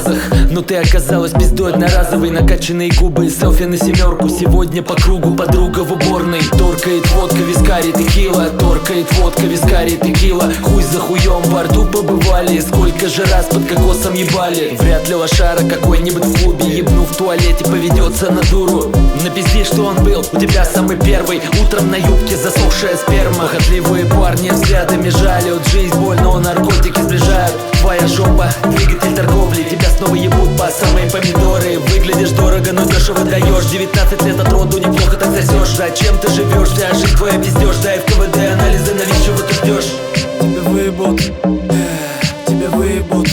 фразах. Но ты оказалась пиздой одноразовой. Накачанные губы и селфи на 7. Сегодня по кругу подруга в уборной. Торкает водка, вискарь, текила. Торкает водка, вискарь, текила. Хуй за хуем в борту побывали. Сколько же раз под кокосом ебали. Вряд ли лошара какой-нибудь в клубе, ебнув в туалете, поведется на дуру. Напизди, что он был у тебя самый первый. Утром на юбке засохшая сперма. Похотливые парни взглядами жалят. Жизнь боль, но наркотики сближают. Твоя жопа, двигатель торговли. Тебя снова ебут по самые помидоры. Выглядишь дорого, но дешево даешь. 19 лет от роду, неплохо так засешь. Зачем ты живешь? Вся жизнь твоя пиздешь. Дай в КВД анализы, навещу, вот ты ждешь. Тебя выебут, тебя выебут,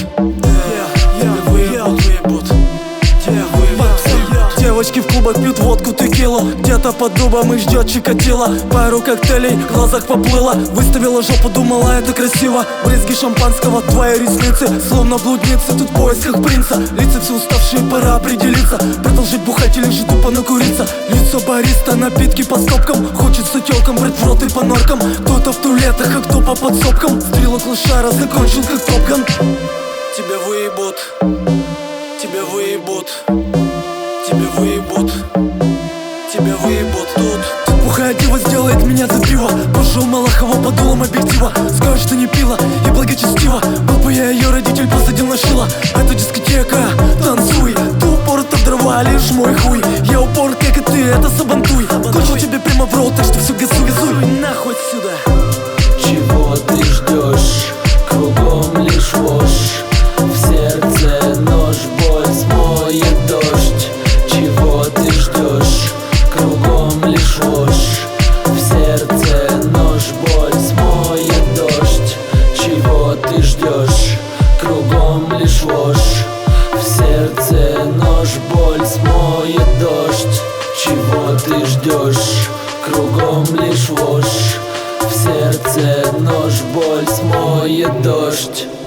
девочки в клубах пьют водку, текилу. Где-то под дубом их ждет Чикатило. Пару коктейлей в глазах поплыла. Выставила жопу, думала это красиво. Брызги шампанского, твои ресницы словно блудницы, тут в поисках принца. Лица все уставшие, пора определиться. Продолжить бухать или же тупо накуриться. Лицо бариста, напитки по стопкам. Хочется телкам брать в рот и по норкам. Кто-то в туалетах, а кто по подсобкам. Стрелок лошара закончил как Топган. Тебя выебут, тебя выебут, тебя выебут, тебя выебут тут. Бухая дива сделает меня за пиво. Пошел Малахова под дулом объектива. Скажешь, что не пила и благочестиво. Был бы я ее родитель, посадил на шило. Это дискотека, танцуй. Ты упорот в дрова, лишь мой хуй. Я упорот, как и ты, это сабантуй. Кончил тебе прямо в рот, так что все газуй. Нахуй отсюда. Чего ты ждешь? Кругом лишь ложь. В сердце нож, боль смоет дождь. Чего ты ждешь? Кругом лишь ложь. В сердце нож, боль смоет дождь. Чего ты ждешь? Кругом лишь ложь. В сердце нож, боль смоет дождь. Чего ты ждешь? Кругом лишь ложь. В сердце нож, боль смоет дождь.